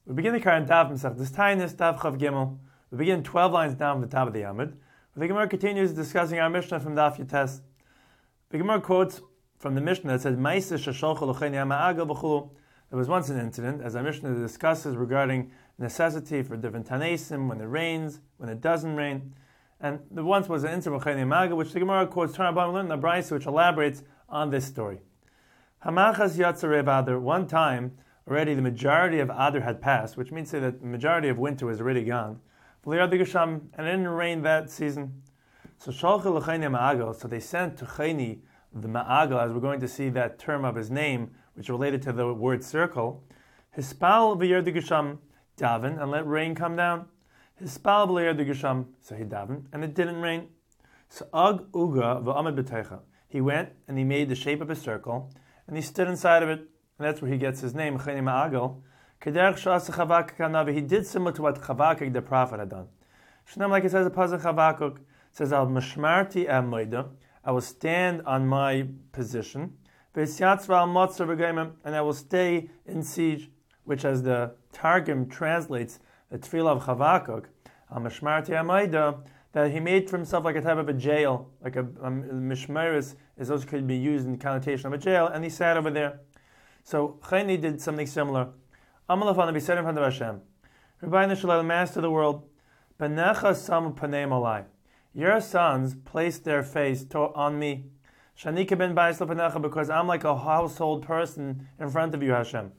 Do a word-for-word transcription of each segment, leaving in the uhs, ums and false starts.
We begin the current daf Masechtas Taanis, daf Chav Gimel. We begin twelve lines down from the top of the Amud. The Gemara continues discussing our Mishnah from Daf Yates. The Gemara quotes from the Mishnah that says, "Ma'aseh shesholchu l'chein yama'agel v'chulu." There was once an incident, as our Mishnah discusses, regarding necessity for different tanesim, when it rains, when it doesn't rain. And there once was an incident with l'chein yama'agel, which the Gemara quotes Tanabam learned in the Brayso, which elaborates on this story. Hamachas yatzer Rev Adar. One time, already the majority of Adar had passed, which means to say that the majority of winter was already gone. And it didn't rain that season. So Shalchel l'cheini ma'agel. So they sent to Cheni the ma'agel, as we're going to see that term of his name, which related to the word circle. Hispal v'yerdu gesham daven, and let rain come down. Hispal v'yerdu gesham, so he daven, and it didn't rain. So ag uga v'amad b'teicha. He went and he made the shape of a circle, and he stood inside of it. And that's where he gets his name, Cheni Ma'agel. Kederech sh'asa Chavakuk hanavi. He did similar to what Chavakuk the prophet had done. Shnam, like it says, a pasuk Chavakuk says, "Al mashmarti amoida." I will stand on my position. V'esyatzva al motzar v'geimim, and I will stay in siege. Which, as the Targum translates the tefillah of Chavakuk, al mashmarti amoida, that he made for himself like a type of a jail, like a, a mishmeris is also could be used in the connotation of a jail, and he sat over there. So Cheni did something similar. Amalafana, be said in front of Hashem, Rabbeinu Shalom, Master of the world, Benecha samu paneim alai. Your sons placed their face to, on me. Shanika ben Bais lepanecha, because I'm like a household person in front of you, Hashem.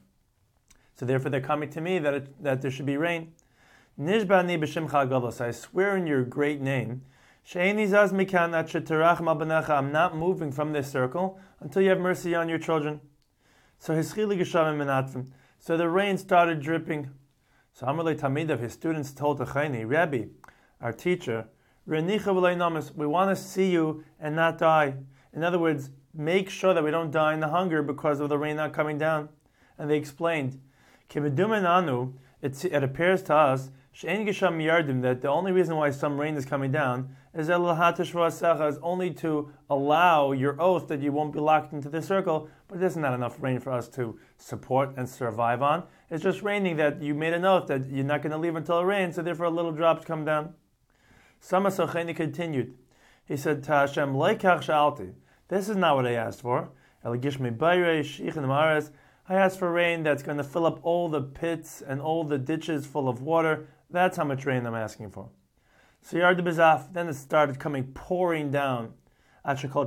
So therefore they're coming to me that it, that there should be rain. Nishbani b'shimcha gadol. I swear in your great name, She'eni zaz mikan at sheterach mal benecha. I'm not moving from this circle until you have mercy on your children. So his chili geshavim menatfim. So the rain started dripping. So Amalei Tamidav, his students told to Cheni, Rabbi, our teacher, Renicha v'lei namas, we want to see you and not die. In other words, make sure that we don't die in the hunger because of the rain not coming down. And they explained, Kibedumen anu, it appears to us, She'en gesham yardim, that the only reason why some rain is coming down is is only to allow your oath that you won't be locked into the circle, but there's not enough rain for us to support and survive on. It's just raining that you made an oath that you're not going to leave until it rains, so therefore little drops come down. Sama Socheni continued. He said to Hashem, Leikach sha'alti. This is not what I asked for. I asked for rain that's going to fill up all the pits and all the ditches full of water. That's how much rain I'm asking for. So Yard Bezaf, then it started coming pouring down. Until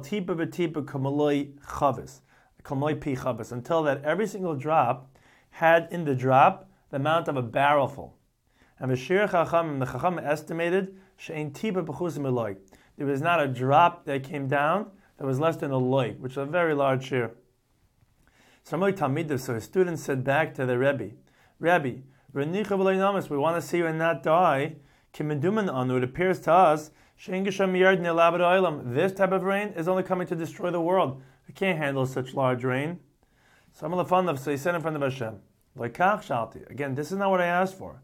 that every single drop had in the drop the amount of a barrel full. And the Shir Chacham, the Chacham estimated, there was not a drop that came down that was less than a loy, which is a very large shir. So his students said back to the Rebbe, Rebbe, we want to see you and not die. It appears to us this type of rain is only coming to destroy the world. We can't handle such large rain. So he said in front of Hashem, again, this is not what I asked for.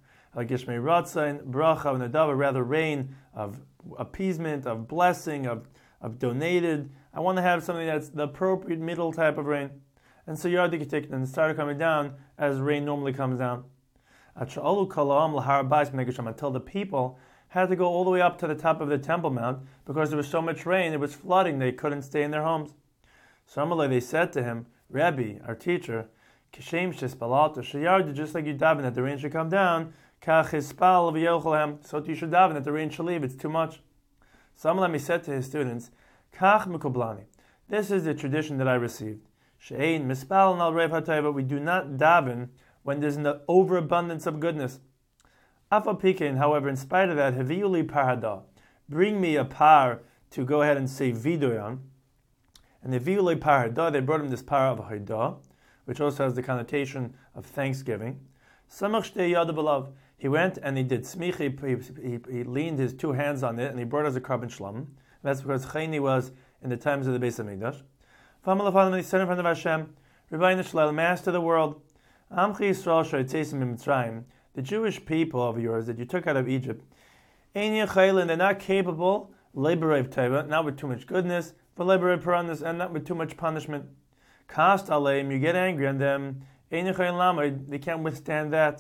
Rather rain of appeasement, of blessing, of, of donated. I want to have something that's the appropriate middle type of rain. And so Yardik and started coming down as rain normally comes down. Until the people had to go all the way up to the top of the Temple Mount because there was so much rain, it was flooding, they couldn't stay in their homes. So Amalei, they said to him, Rabbi, our teacher, just like you daven that the rain should come down, so you should daven that the rain should leave, it's too much. So Amalei said to his students, this is the tradition that I received. We do not daven when there's an overabundance of goodness. However, in spite of that, Heviuli parada, bring me a par to go ahead and say vidoyan. And the Heviuli parada, they brought him this par of Haidah, which also has the connotation of thanksgiving. Samach shtei yadav alav. He went and he did smich, he, he, he leaned his two hands on it, and he brought as a carbon shlam. That's because Cheni was in the times of the Beis Hamikdash. Famalafanim, he said in front of Hashem, Rabbeinu Shalom, Master of the world, Amchi Yisrael Shoytzesim Mitzrayim, the Jewish people of yours that you took out of Egypt, Ein Yechaylin, they're not capable, Leberev Teva, not with too much goodness, but Leberev Paranis, and not with too much punishment. Kast Aleim, you get angry on them, Ein Yechaylin Lamay, they can't withstand that.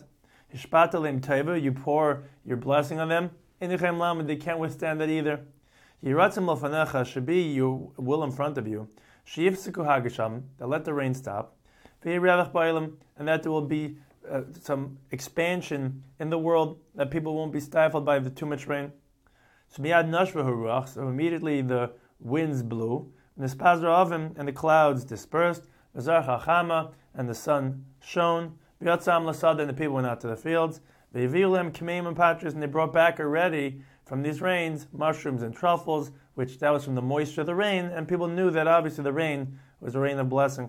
Hishpatalim teva, you pour your blessing on them. Inichem lamed, they can't withstand that either. Yiratzim lofanecha, should be your will in front of you. Sheyifsiku hagasham, that let the rain stop. V'yirevach ba'olam, and that there will be uh, some expansion in the world, that people won't be stifled by the too much rain. So miyad nashvahu ruach, so immediately the winds blew. Nispazra avim, and the clouds dispersed. V'zar chachama, and the sun shone. V'yatzam lasada, and the people went out to the fields. V'yivilem kameim and patras, and they brought back already from these rains mushrooms and truffles, which that was from the moisture of the rain, and people knew that obviously the rain was a rain of blessing.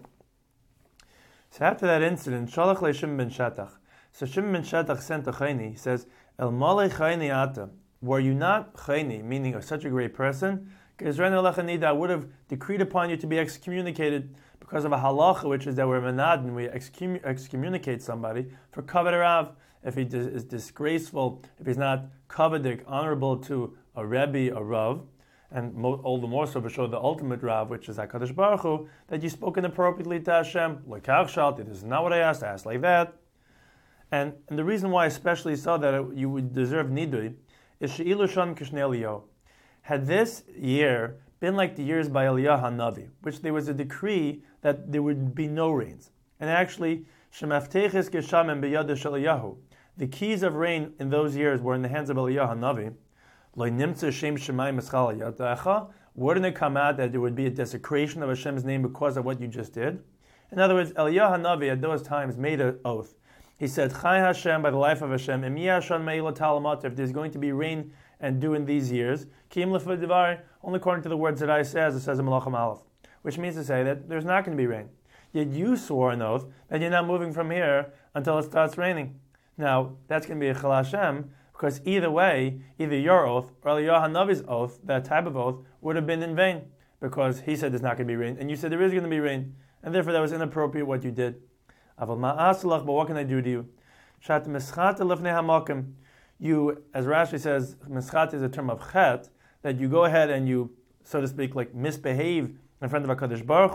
So after that incident, Shalach le Shimon ben Shetach. So Shimon ben Shetach sent to Chayni. He says, El male Chayni ata. Were you not Chayni, meaning such a great person? I would have decreed upon you to be excommunicated because of a halacha, which is that we're menadin, we excom- excommunicate somebody for kavod rav. If he dis- is disgraceful, if he's not kavadik, honorable to a rebbe, a rav, and mo- all the more so for sure the ultimate rav, which is HaKadosh Baruch Hu, that you've spoken appropriately to Hashem. L'kach shalti, this is not what I asked, I asked like that. And, and the reason why I especially saw that it, you would deserve nidui is she'ilu shon k'shnei Eliyahu. Had this year been like the years by Eliyahu HaNavi, which there was a decree that there would be no rains. And actually, Shemaftechis geshamim b'yada shel Eliyahu. The keys of rain in those years were in the hands of Eliyahu HaNavi. Lo nimtza shem shemayim eschal yadacha. Wouldn't it come out that there would be a desecration of Hashem's name because of what you just did? In other words, Eliyahu HaNavi at those times made an oath. He said, Chai Hashem, by the life of Hashem, im yashan me'ila talamat, if there's going to be rain and dew in these years, Kim lefa only according to the words that I say, as it says in Malachim Aleph, which means to say that there's not going to be rain. Yet you swore an oath that you're not moving from here until it starts raining. Now, that's going to be a Chal Hashem, because either way, either your oath or Eliyahu HaNavi's oath, that type of oath, would have been in vain, because he said there's not going to be rain, and you said there is going to be rain, and therefore that was inappropriate what you did. But what can I do to you? You, as Rashi says, mischat is a term of chet, that you go ahead and you, so to speak, like misbehave in front of HaKadosh Baruch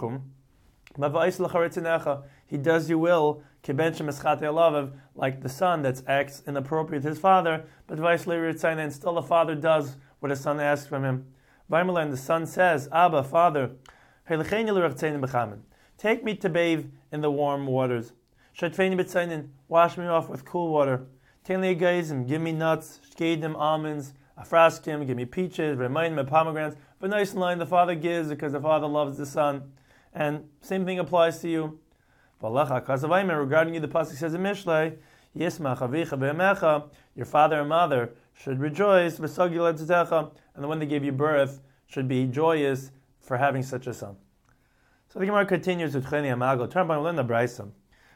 Hu. He does your will, like the son that acts inappropriate to his father, but and still the father does what his son asks from him. And the son says, Abba, Father, take me to bathe in the warm waters. Wash me off with cool water. Give me nuts, shkedim, almonds, afraskim, give me peaches, remind me pomegranates. But nice line the father gives because the father loves the son. And same thing applies to you. Regarding you, the pasuk says in Mishlei, your father and mother should rejoice, and the one that gave you birth should be joyous for having such a son. So the Gemara continues with Cheni Amago. Turn by the Brayso.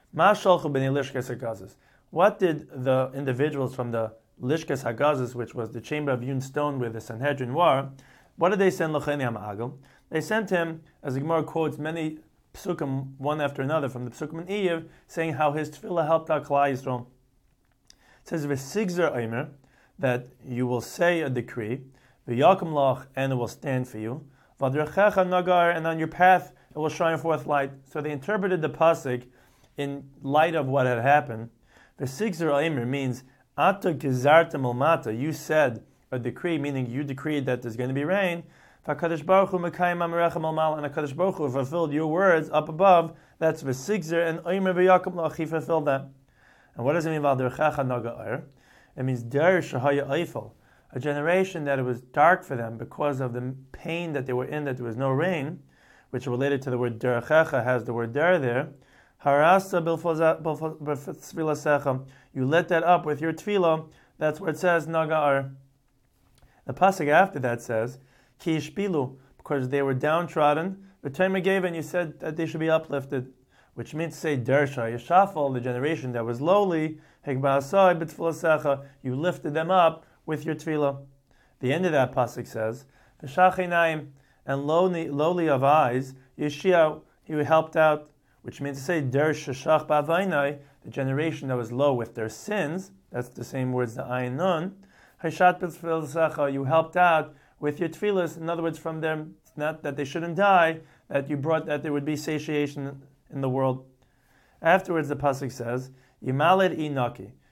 What did the individuals from the Lishkas Hagazis, which was the chamber of hewn stone where the Sanhedrin were, what did they send L'cheni Amago? They sent him, as the Gemara quotes many psukim one after another from the psukim in Eiv, saying how his tefillah helped out Klal Yisrael. It says v'sigzer omer, that you will say a decree, v'yakum lach, and it will stand for you, v'adrechecha nagar, and on your path it will shine forth light. So they interpreted the pasuk in light of what had happened. V'sigzer omer means ata gizartem ulmata, you said a decree, meaning you decreed that there's going to be rain. HaKadosh Baruch Hu mekayim amerechem al mal, and HaKadosh Baruch Hu fulfilled your words up above. That's v'sigzer, and omer v'yakum lach, he fulfilled that. And what does it mean about derchecha nagar? It means der shahaya eifel, a generation that it was dark for them because of the pain that they were in, that there was no rain, which related to the word derchecha, has the word der there. Harasa b'tfilasecha, you let that up with your tefillah. That's where it says nagar. The pasuk after that says ki ishpilu, because they were downtrodden. But time gave, and you said that they should be uplifted, which means to say dersha yeshafal, the generation that was lowly. Hegba'asai b'tfilasecha, you lifted them up with your tefillah. The end of that pasuk says v'shachinayim, and lowly, lowly of eyes, Yeshia, he helped out, which means to say der shashach ba'avaynai, the generation that was low with their sins. That's the same words, the ayin nun. Hashat b'tfilasecha, you helped out with your tefillas. In other words, from them, not that they shouldn't die, that you brought that there would be satiation in the world. Afterwards, the pasuk says, Yimaled inaki,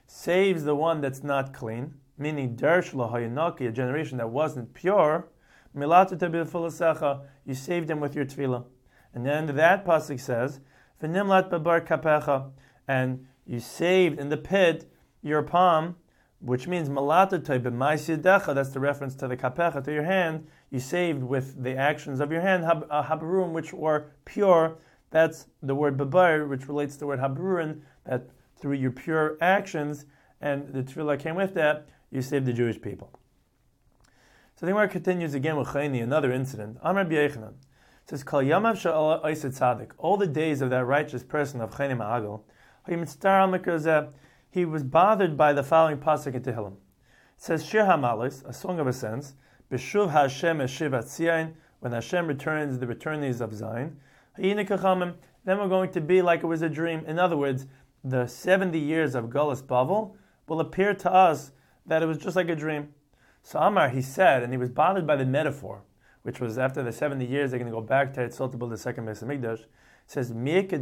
saves the one that's not clean, meaning Dersh Lahayinaki, a generation that wasn't pure, Milatu Tebil you saved them with your tefillah. And then that pasuk says, V'nimlat babar kapecha, and you saved in the pit your palm, which means Milatu Tebil that's the reference to the kapecha, to your hand, you saved with the actions of your hand, habarum, which were pure. That's the word babar, which relates to the word habarurin, that through your pure actions, and the tefillah came with that, you saved the Jewish people. So the Gemara continues again with Chayni, another incident. Amar B'Yechanan says, Kol Yamav Sha'ala Oised Tzadik, all the days of that righteous person of Chayni Ma'agel, he was bothered by the following pasuk in Tehillim. It says, Shir HaMalos, a song of ascents, B'shuv Hashem Eshiv Atzion, when Hashem returns the returnees of Zion, then we're going to be like it was a dream. In other words, the seventy years of Galus Bavel will appear to us that it was just like a dream. So Amar, he said, and he was bothered by the metaphor, which was after the seventy years, they're going to go back to Etzol to build the second Beis Hamikdash. It says,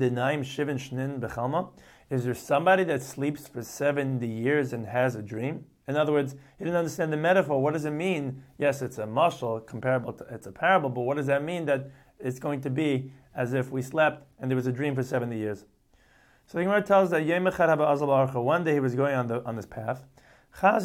is there somebody that sleeps for seventy years and has a dream? In other words, he didn't understand the metaphor. What does it mean? Yes, it's a mashal, comparable to, it's a parable, but what does that mean that it's going to be as if we slept and there was a dream for seventy years? So the Gemara tells that one day he was going on the on this path. So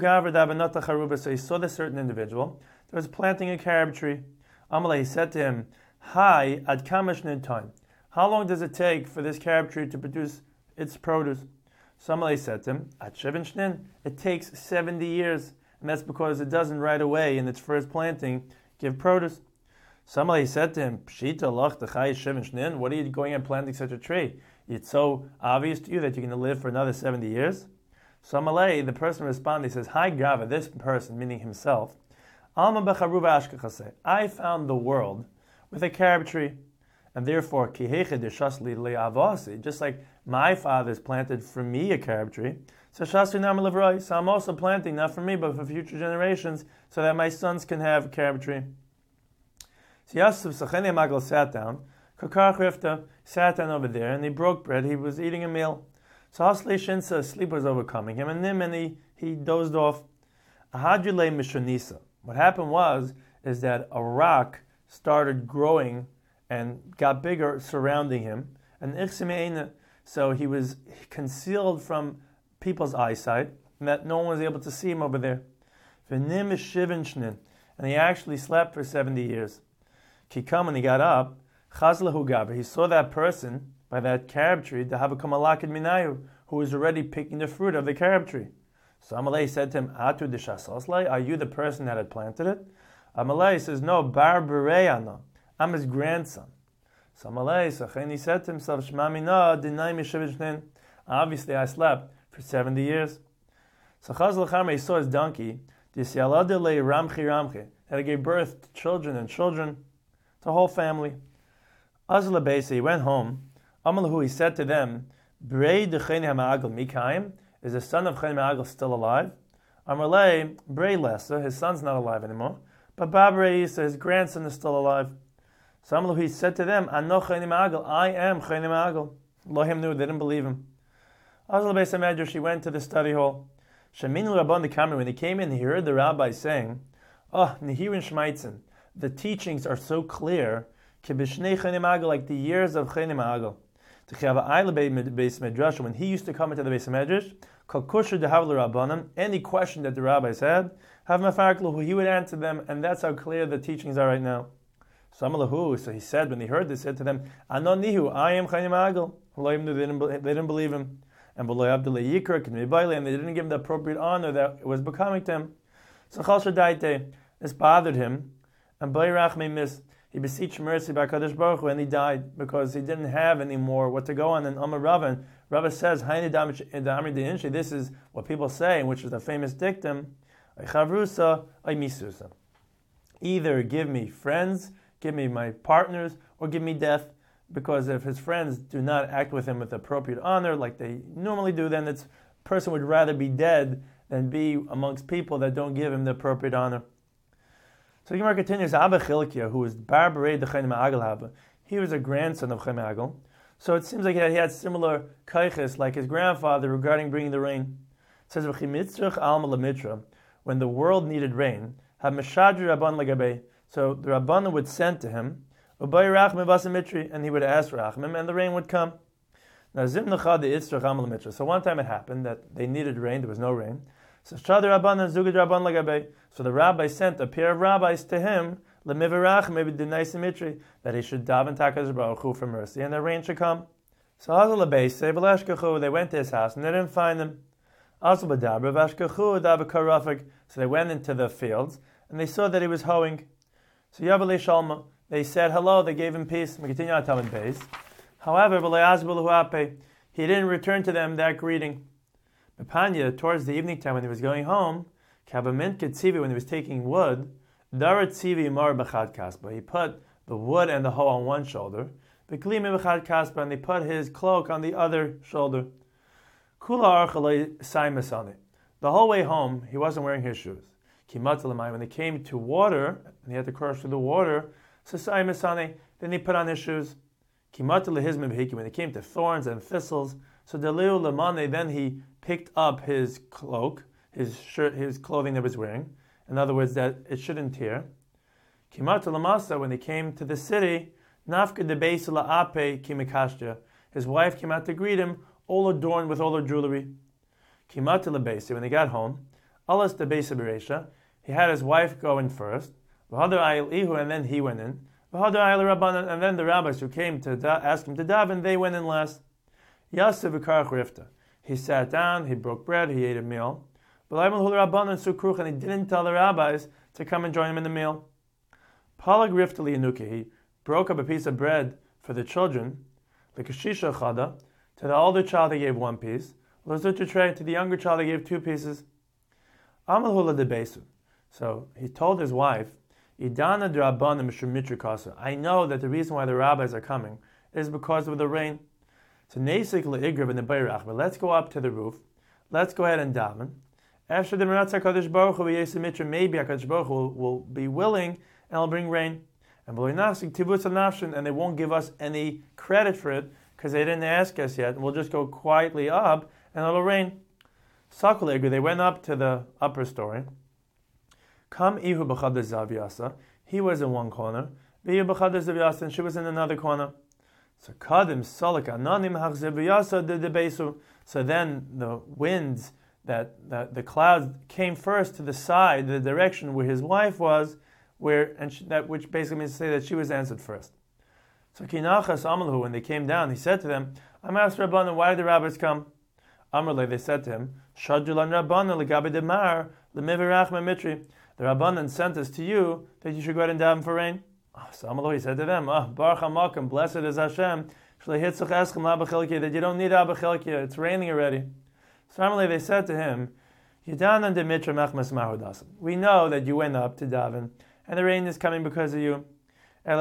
he saw this certain individual that was planting a carob tree. Amalei, he said to him, Hi, ad kamashnin time. How long does it take for this carob tree to produce its produce? So Amalei said to him, Ad shevin shnin. It takes seventy years, and that's because it doesn't right away in its first planting give produce. So Amalei said to him, Pshita lach t'chai shevin shnin. What are you going and planting such a tree? It's so obvious to you that you're going to live for another seventy years? So Amalei, the person responded, he says, Hi Gava, this person, meaning himself, Alma becharuva ashkechase. I found the world with a carob tree, and therefore, kiheche deshasli le'avasi, just like my fathers planted for me a carob tree, so shasli nam levroi, so I'm also planting, not for me, but for future generations, so that my sons can have a carob tree. So Yosef Sachene Magal sat down, Kakar Chrifta sat down over there, and he broke bread, he was eating a meal. So Hasli Shinsa, sleep was overcoming him, and Nim, and he, he dozed off. Ahadjule Mishonisa. What happened was, is that a rock started growing and got bigger surrounding him, and Ichsimeina, so he was concealed from people's eyesight, and that no one was able to see him over there. V'nim Shivin and he actually slept for seventy years. Kikam, when he got up, Chazlahu Gaber, he saw that person by that carob tree, the Habakumalakid Minayu, who was already picking the fruit of the carob tree. So Amalei said to him, Atu Dishasoslai, are you the person that had planted it? Amalei says, No, Bar Bereyana, I'm his grandson. So Amalei, so he said to himself, Shmamina, Dinai Mishivishnin, obviously I slept for seventy years. So Chazal Charme, he saw his donkey, Disyaladele Ramchi Ramchi, that he gave birth to children and children, to a whole family. Azla Beis, he went home. Amalahu, he said to them, Brei Decheni HaMa'agel Mikhaim, is the son of Cheni Ma'agel still alive? Amalei, Brei Lesa, his son's not alive anymore, but Babrei Isa, his grandson, is still alive. So Amalahu, he said to them, Ano Cheni Ma'agel, I am Cheni Ma'agel. Lohim knew, they didn't believe him. Azla Beis HaMedrash, he went to the study hall. Sheminu Rabban the Kamer, when he came in, he heard the rabbi saying, Oh, Nehirin Shmaitzin, the teachings are so clear, like the years of Cheni Ma'agel. When he used to come into the Beis Medrash, any question that the rabbis had, he would answer them, and that's how clear the teachings are right now. So he said, when he heard this, he said to them, I am Cheni Ma'agel. They didn't, they didn't believe him. And and they didn't give him the appropriate honor that was becoming to him. So this bothered him, and he beseeched mercy by Kadosh Baruch Hu, and he died because he didn't have any more what to go on. And Amar Rava, Rava says, this is what people say, which is a famous dictum, either give me friends, give me my partners, or give me death, because if his friends do not act with him with appropriate honor like they normally do, then this person would rather be dead than be amongst people that don't give him the appropriate honor. So the Gemara continues, Abba Chilkiah, who was Bar Berei de Cheni Ma'agel Haba, he was a grandson of Cheni Ma'agel. So it seems like he had similar kaiches like his grandfather regarding bringing the rain. says V'chimitzrach alma lemitra, when the world needed rain, have meshadri rabban legabe. So the rabban would send to him, ubay rachmim vasamitri, and he would ask rachmim, and the rain would come. Now zimnacha the itzrach alma lemitra. So one time it happened that they needed rain, there was no rain. So shadri rabban and zugad rabban legabe. So the rabbi sent a pair of rabbis to him, lemivarach maybe denais mitri, that he should daven takadosh baruch hu for mercy, and the rain should come. So Hazal Abayis, they went to his house and they didn't find him. So they went into the fields and they saw that he was hoeing. So Yavalei Shalma, they said hello, they gave him peace. However, he didn't return to them that greeting. Bepanya, towards the evening time when he was going home, when he was taking wood, he put the wood and the hoe on one shoulder, and they put his cloak on the other shoulder. The whole way home, he wasn't wearing his shoes. When they came to water, and he had to cross through the water, then he put on his shoes. When they came to thorns and thistles, so then he picked up his cloak, his shirt, his clothing that he was wearing. In other words, that it shouldn't tear. When they came to the city, his wife came out to greet him, all adorned with all her jewelry. When they got home, he had his wife go in first, and then he went in. And then the rabbis who came to da- ask him to daven, they went in last. He sat down, he broke bread, he ate a meal. And he didn't tell the rabbis to come and join him in the meal. He broke up a piece of bread for the children. To the older child he gave one piece. To the younger child he gave two pieces. So he told his wife, I know that the reason why the rabbis are coming is because of the rain. So let's go up to the roof. Let's go ahead and daven. After the Meratz HaKadosh Baruch Hu, maybe HaKadosh Baruch Hu will be willing and will bring rain. And they won't give us any credit for it because they didn't ask us yet. We'll just go quietly up and it'll rain. They went up to the upper story. He was in one corner, and she was in another corner. So So then the winds, that, that the clouds came first to the side, the direction where his wife was, where and she, that which basically means to say that she was answered first. So Kinachas Amalhu, when they came down, he said to them, I'm asked Rabbanan, why did the rabbis come? Amrle, they said to him, Shadulan Rabbanan legabe demar lemivirach memitri. The Rabbanan sent us to you that you should go ahead and daven for rain. So Amalhu, he said to them, oh, Baruch HaMakom, blessed is Hashem, that you don't need Abachelkia, it's raining already. So Amalei, they said to him, we know that you went up to daven, and the rain is coming because of you. But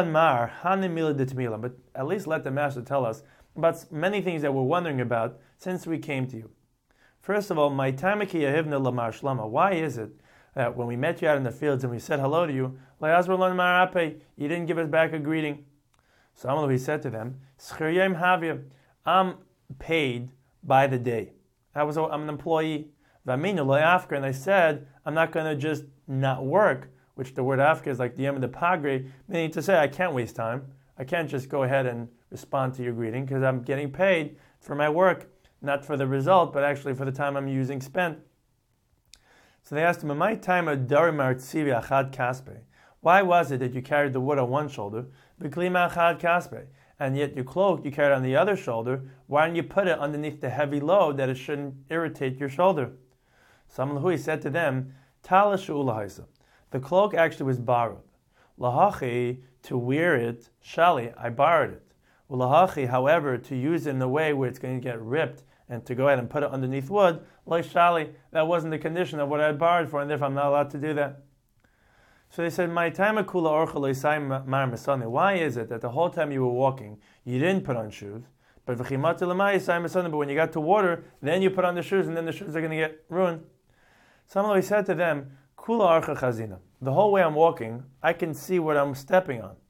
at least let the master tell us about many things that we're wondering about since we came to you. First of all, why is it that when we met you out in the fields and we said hello to you, you didn't give us back a greeting? So Amalu, he said to them, I'm paid by the day. I was, I'm an employee. And I said, I'm not going to just not work, which the word afka is like the yem of the pagre, meaning to say I can't waste time. I can't just go ahead and respond to your greeting because I'm getting paid for my work, not for the result, but actually for the time I'm using spent. So they asked him, my time of darimar tzivi achad kaspe. Why was it that you carried the wood on one shoulder, b'klima achad kaspe, and yet your cloak you carried on the other shoulder? Why didn't you put it underneath the heavy load that it shouldn't irritate your shoulder? Someone who he said to them, Tala shu'ulahaisa. The cloak actually was borrowed. Lahachi, to wear it, shali, I borrowed it. Lahachi, however, to use it in a way where it's going to get ripped and to go ahead and put it underneath wood, like shali, that wasn't the condition of what I had borrowed for, and therefore I'm not allowed to do that. So they said, my time akula orcha mar masane. Why is it that the whole time you were walking, you didn't put on shoes? But but when you got to water, then you put on the shoes, and then the shoes are going to get ruined. Someone said to them, Kula archa chazina. The whole way I'm walking, I can see what I'm stepping on.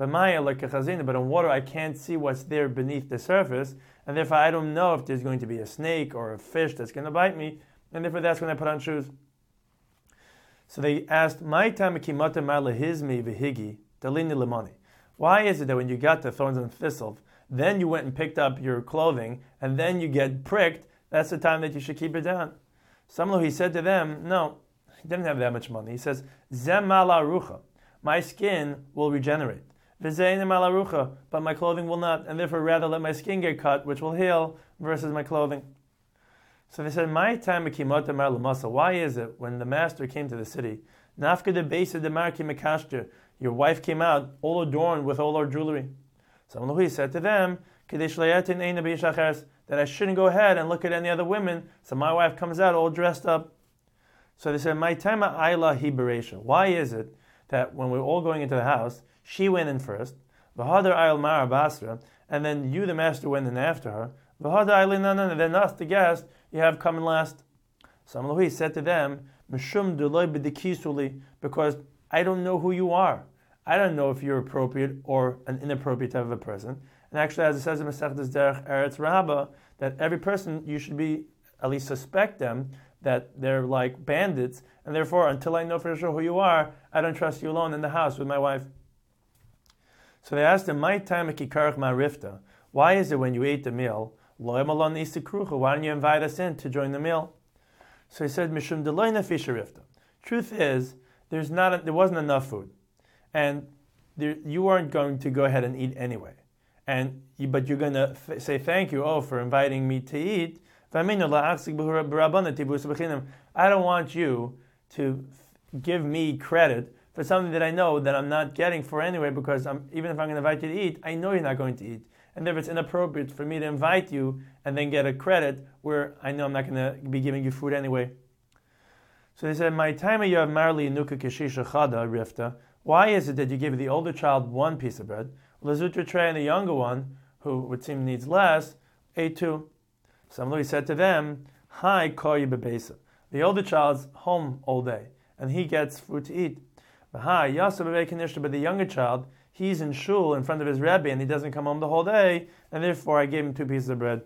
But Maya like a chazina, but in water I can't see what's there beneath the surface, and therefore I don't know if there's going to be a snake or a fish that's going to bite me, and therefore that's when I put on shoes. So they asked, "My time kimata malahizmi v'higi dalini lemani." Why is it that when you got the thorns and thistles, then you went and picked up your clothing, and then you get pricked? That's the time that you should keep it down. Samlo, he said to them, no, he didn't have that much money. He says, Zem mala rucha, my skin will regenerate. V'zein mala rucha, but my clothing will not, and therefore rather let my skin get cut, which will heal, versus my clothing. So they said, my time kimota mar lamasa. Why is it when the master came to the city, nafka de besa de marki mekashter, your wife came out all adorned with all our jewelry? So he said to them, that I shouldn't go ahead and look at any other women, so my wife comes out all dressed up. So they said, my time ayla hiberesha. Why is it that when we're all going into the house, she went in first, v'hadar ayl mara basra, and then you, the master, went in after her, v'hadar ayl nanan, and then us, the guest, you have come in last. So he said to them, mishum duloi b'dikisuli, because I don't know who you are. I don't know if you're appropriate or an inappropriate type of a person. And actually, as it says in Masechtas Derech Eretz Rabbah, that every person, you should be, at least suspect them, that they're like bandits, and therefore, until I know for sure who you are, I don't trust you alone in the house with my wife. So they asked him, "My time ma rifta. Why is it when you ate the meal, why don't you invite us in to join the meal?" So he said, "Mishum deloy nefisha rifta." Truth is, there's not a, there wasn't enough food, and there, you weren't going to go ahead and eat anyway. And you, but you're going to th- say thank you, oh, for inviting me to eat. I don't want you to give me credit for something that I know that I'm not getting for anyway, because I'm, even if I'm going to invite you to eat, I know you're not going to eat. And therefore it's inappropriate for me to invite you and then get a credit where I know I'm not going to be giving you food anyway. So they said, my time you have marli nuka keshisha chada rifta. Why is it that you give the older child one piece of bread, Lazutra tray, and the younger one, who would seem needs less, ate two? Somebody said to them, Hi, koyi bebesa. The older child's home all day, and he gets food to eat. But hi, yasa bebekanishta, but the younger child, he's in shul in front of his rabbi, and he doesn't come home the whole day, and therefore I gave him two pieces of bread.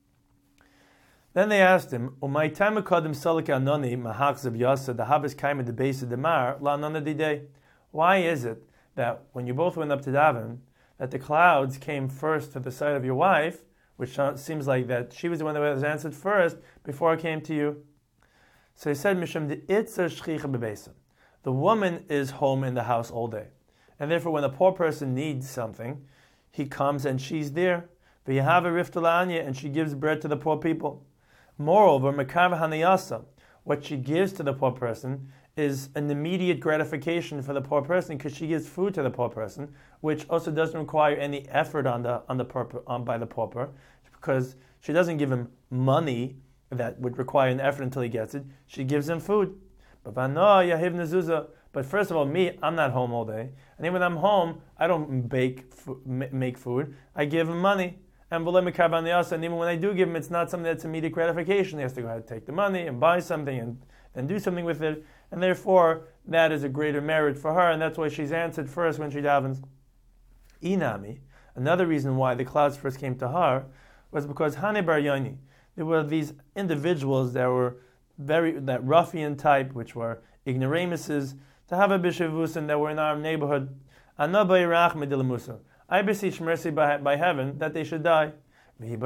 Then they asked him, Umay tamakodim salika anoni mahakzav yasa the habis kaima de besa demar la anona didei. Why is it that when you both went up to daven, that the clouds came first to the side of your wife, which seems like that she was the one that was answered first before it came to you? So he said, Mishum de itza shchicha bebesa. The woman is home in the house all day. And therefore when a poor person needs something, he comes and she's there. V'yahava riftalanya, and she gives bread to the poor people. Moreover, mekav hanayasa, what she gives to the poor person is an immediate gratification for the poor person, because she gives food to the poor person, which also doesn't require any effort on the on the pauper, on by the pauper, because she doesn't give him money that would require an effort until he gets it. She gives him food. But But first of all, me, I'm not home all day, and even when I'm home, I don't bake make food. I give him money. And even when I do give him, it's not something that's immediate gratification. He has to go ahead and take the money and buy something and then do something with it. And therefore, that is a greater merit for her, and that's why she's answered first when she davens. Inami, another reason why the clouds first came to her, was because Hane Bar Yoni, there were these individuals that were very, that ruffian type, which were ignoramuses, to have a bishavusin that were in our neighborhood. I beseech mercy by, by heaven that they should die. But she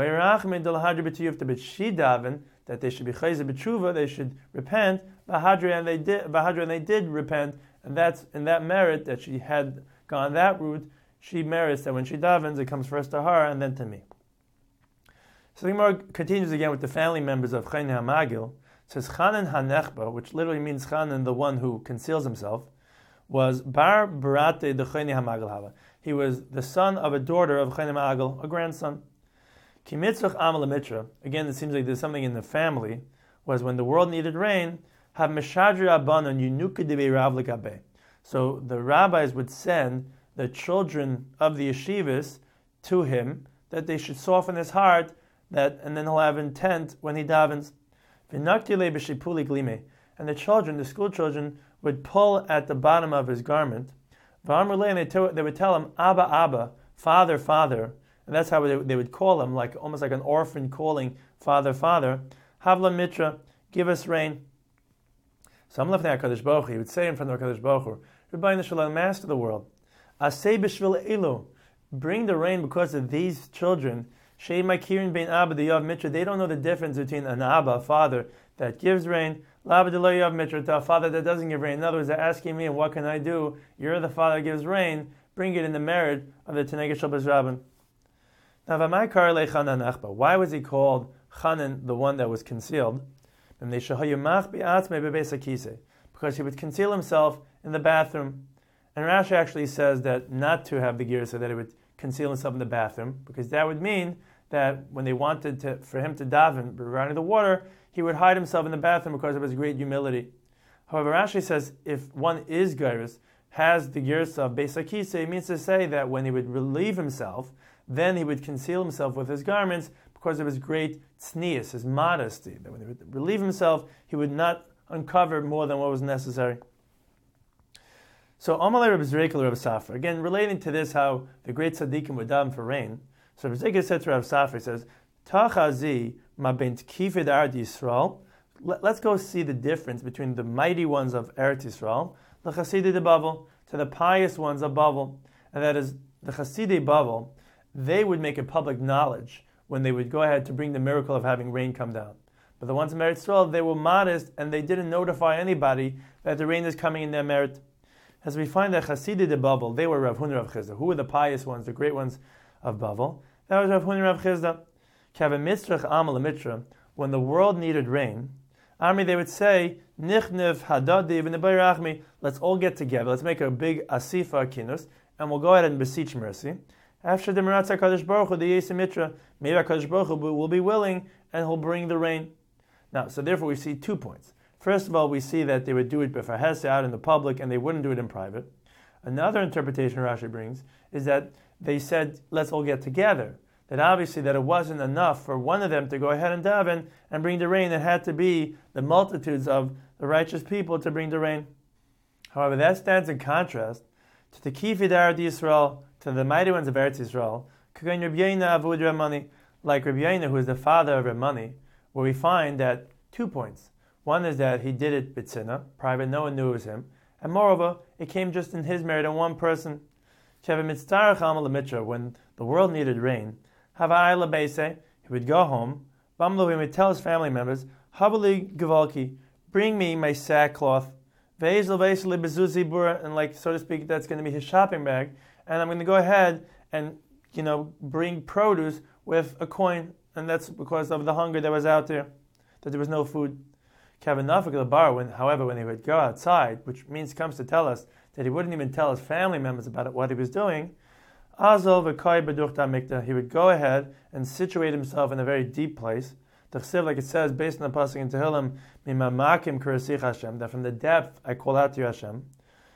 daven that they should be chayzer b'tshuva, they should repent. Bahadri, and they did. Bahadri, and they did repent, and that's in that merit that she had gone that route. She merits that when she davens, it comes first to her and then to me. So the Gemara continues again with the family members of Chayne HaMagil. It says Chanan HaNechba, which literally means Chanan, the one who conceals himself, was Bar Barate de Chayne HaMagil Hava. He was the son of a daughter of Chayne HaMagil, a grandson. Ki mitzvach amal mitra. Again, it seems like there's something in the family. Was when the world needed rain, have meshadri abanon yunuka debe rav lekabe. So the rabbis would send the children of the yeshivas to him that they should soften his heart, that and then he'll have intent when he davens. V'naktile b'shipuli glime. And the children, the school children, would pull at the bottom of his garment. And they, to, they would tell him, Abba, Abba, Father, Father. And that's how they, they would call him, like almost like an orphan calling Father, Father. Havla Mitra, give us rain. So I'm looking at HaKadosh Baruch Hu. He would say in front of HaKadosh Baruch Hu, Rebbeinu Shalom, Master of the world, Aseh b'shvil elu, bring the rain because of these children. Shei makirin bein Abba de Yav Mitra. They don't know the difference between an Abba, a father that gives rain, L'Abba de lo Yav Mitra, to a father that doesn't give rain. In other words, they're asking me, what can I do? You're the father that gives rain. Bring it in the merit of the Teneged Shel Beis Rabban. Now, v'may kar le Chanan Achba. Why was he called Chanan, the one that was concealed? Because he would conceal himself in the bathroom. And Rashi actually says that not to have the gear, so that he would conceal himself in the bathroom, because that would mean that when they wanted to, for him to daven regarding the water, he would hide himself in the bathroom because of his great humility. However, Rashi says if one is gyrus, has the girsa of Beis HaKisei, it means to say that when he would relieve himself, then he would conceal himself with his garments because of his great tznius, his modesty. That when he would relieve himself, he would not uncover more than what was necessary. So Amalei Reb Zreika Reb Safra, again relating to this, how the great tzaddikim would daven for rain. So Reb Zreika said to Reb Safra, he says, Tachazi ma ben tkifid Eretz Yisrael. Let's go see the difference between the mighty ones of Eretz Yisrael, the Chasidei de Bavel, to the pious ones of Bavel. And that is, the Chasidei Bavel, they would make a public knowledge when they would go ahead to bring the miracle of having rain come down. But the ones in Eretz Yisrael, they were modest and they didn't notify anybody that the rain is coming in their merit. As we find that Chasidei de Bavel, they were Rav Huna Rav Chizda. Who were the pious ones, the great ones of Bavel? That was Rav Huna Rav Chizda. Kaveh Amal Mitra, when the world needed rain, Amri, they would say, Nichnev Hadadiv and Rachmi, let's all get together, let's make a big Asifa Kinus, and we'll go ahead and beseech mercy. After the Meratz HaKadosh Baruch Hu, the Yesem Mitra, maybe HaKadosh Baruch Hu will be willing, and he'll bring the rain. Now, so therefore we see two points. First of all, we see that they would do it b'farhese out in the public, and they wouldn't do it in private. Another interpretation Rashi brings is that they said, let's all get together. That obviously that it wasn't enough for one of them to go ahead and daven and bring the rain. It had to be the multitudes of the righteous people to bring the rain. However, that stands in contrast to the Kifid Eretz Yisrael, to the mighty ones of Eretz Yisrael, like Rabbi Yaina, who is the father of Ramani, where we find that two points. One is that he did it b'tzina, private, no one knew it was him. And moreover, it came just in his merit on one person. When the world needed rain, he would go home, he would tell his family members, Havali Gavalki, bring me my sackcloth, and like, so to speak, that's going to be his shopping bag, and I'm going to go ahead and, you know, bring produce with a coin, and that's because of the hunger that was out there, that there was no food. When, however, when he would go outside, which means comes to tell us that he wouldn't even tell his family members about it, what he was doing, he would go ahead and situate himself in a very deep place. Like it says, based on the pasuk in Tehillim, that from the depth I call out to you, Hashem.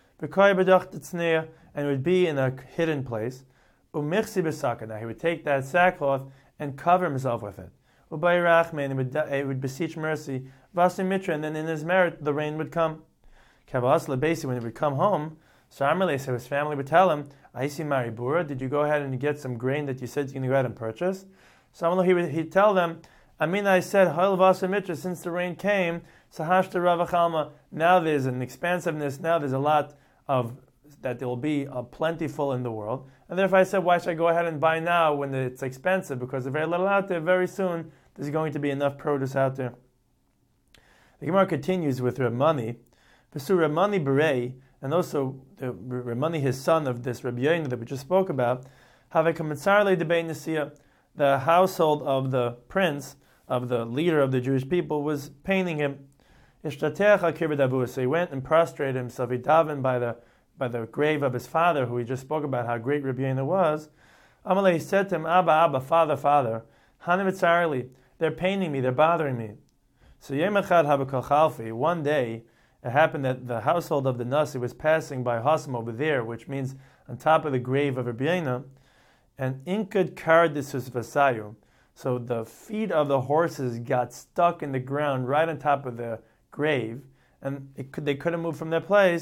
And it would be in a hidden place. He would take that sackcloth and cover himself with it. He would, he would beseech mercy, and then in his merit the rain would come. When he would come home, so Amalei, so his family would tell him, Aisi Maribura, did you go ahead and get some grain that you said you're going to go ahead and purchase? So he would he'd tell them, I mean, I said, Mitra, since the rain came, Sahashta Ravachalma, now there's an expansiveness, now there's a lot of, that there will be a plentiful in the world. And therefore I said, why should I go ahead and buy now when it's expensive? Because there's very little out there, very soon there's going to be enough produce out there. The Gemara continues with Ramani, Pesur Ramani Berei, and also the Ramani, his son of this Rabbi Yaina that we just spoke about, have a commensarle debate Nisiya. The household of the prince, of the leader of the Jewish people, was painting him. So he went and prostrated himself. He davened by the by the grave of his father, who he just spoke about how great Rabbi Yaina was. Amalei said to him, Abba, Abba, father, father, Hanimitzarli, they're painting me, they're bothering me. So Yemachad Habakal Chalfi, one day, it happened that the household of the Nasi was passing by Hasam over there, which means on top of the grave of Rabbi Yaina, and Inkad Kardisus Vasayu. So the feet of the horses got stuck in the ground right on top of the grave, and it could, they couldn't move from their place.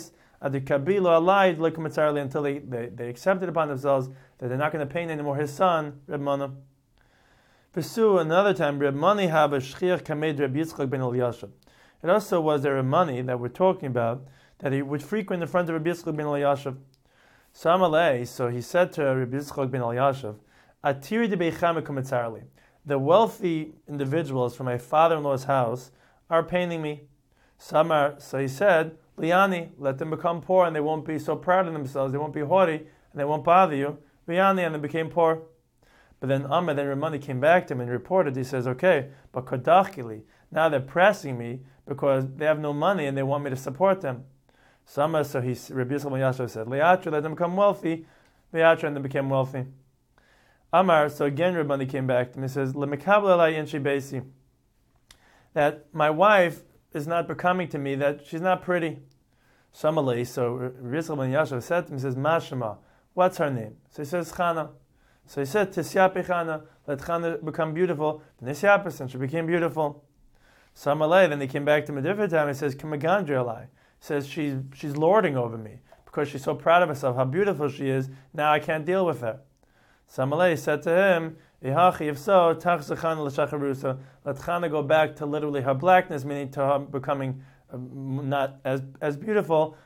Adikabilo alai likumatzarli until they, they, they accepted upon themselves that they're not going to pain anymore his son, Reb Mana. Pursue another time, Reb Mani have a shchiach kamed Reb Yitzchak ben Eliyashiv. It also was there a money that we're talking about that he would frequent in front of Reb Yitzchak ben Eliyashiv. Samalei, so he said to Reb Yitzchak ben Eliyashiv, Atiri de beicham kumatzarli. The wealthy individuals from my father-in-law's house are paining me. Samar, so he said, Liani, let them become poor and they won't be so proud of themselves, they won't be haughty and they won't bother you. Liani, and they became poor. But then Amr, then Ramani came back to him and reported, he says, okay, but Kodachkili, now they're pressing me because they have no money and they want me to support them. Samar, so he, Rabbi Yisrael ben Yashav said, Liatra, let them become wealthy. Liatra, and they became wealthy. Amar, so again Ramani came back to him, he says, Lemekabel alai inshi beisi, that my wife is not becoming to me, that she's not pretty. Samalei, so Rabbi Yisrael ben Yashav said to him, he says, Mashama, what's her name? So he says, Chana. So he said, Tisyapi Chana, let Chana become beautiful. Nisyapis, and she became beautiful. Samalei, then he came back to him a different time, he says, Kamagandri alai. He says, she's, she's lording over me, because she's so proud of herself, how beautiful she is, now I can't deal with her. Samalei said to him, Ihachi, if so, Tach Zechana l'shacharusa, let Chana go back to literally her blackness, meaning to her becoming uh, not as as beautiful,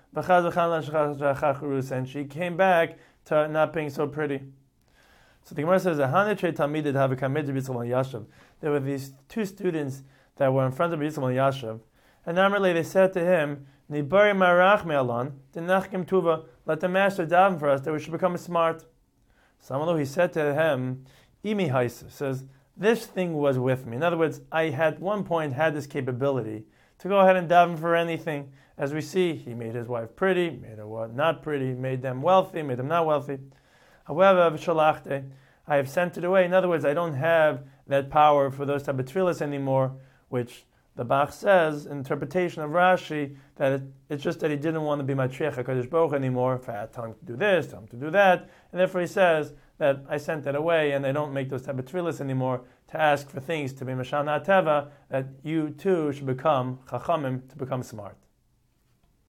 and she came back to not being so pretty. So the Gemara says, there were these two students that were in front of Yisrael Yashav, and Amrle they said to him, let the master daven for us that we should become smart. Samalu, he said to him, Imi Haisa, says, this thing was with me. In other words, I at one point had this capability to go ahead and daven for anything. As we see, he made his wife pretty, made her not pretty, made them wealthy, made them not wealthy. However, I have sent it away. In other words, I don't have that power for those type of tefillas anymore, which the Bach says, interpretation of Rashi, that it, it's just that he didn't want to be Matriach HaKadosh Baruch anymore. If I had tell him to do this, tell him to do that. And therefore he says that I sent that away and I don't make those type of tefillas anymore to ask for things to be Mashal Na'ateva, that you too should become Chachamim, to become smart.